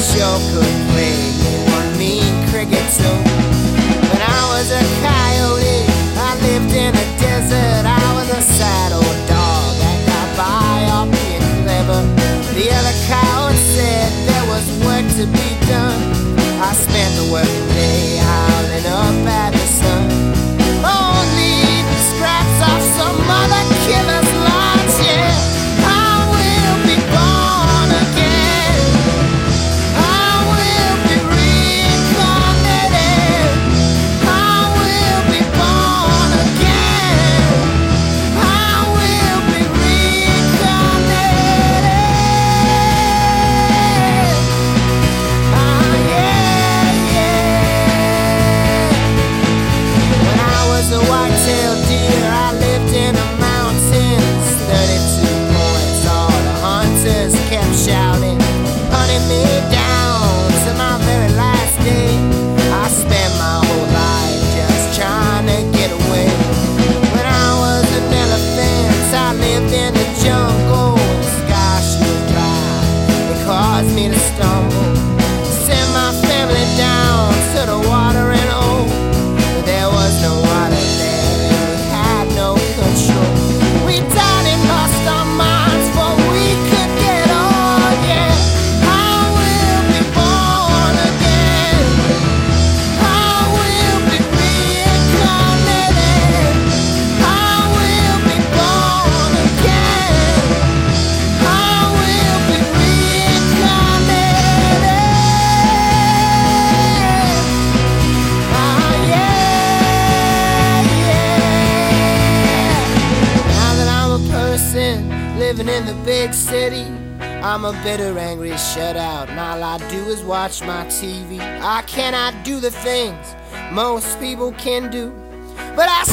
sure could play one mean cricket tune. When I was a coyote, I lived in a desert. I was a sad old dog that got by off being clever. The other coyote said there was work to be done. I spent the working day howling up at the sun. Only scraps off some other killer's lodge, yeah. I will be born again. I will be reincarnated. I will be born again. I will be reincarnated. Ah, yeah, yeah. When I was a white-tailed deer, I lived in the mountains. 32 points, all the hunters kept shouting, hunting me down to my very last day. I spent my whole life just trying to get away. When I was an elephant, I lived in the jungle. The sky she was dry, it caused me to stumble. Sent my family down to the watering hole. There was no water there, and we had no control. We died and lost our minds, but we could get on, yeah. I will be born again. I will be reincarnated. I will be born again. I will be reincarnated. Ah, yeah, yeah. Now that I'm a person living in the big city, I'm a bitter, angry shutout, and all I do is watch my TV. I cannot do the things most people can do, but I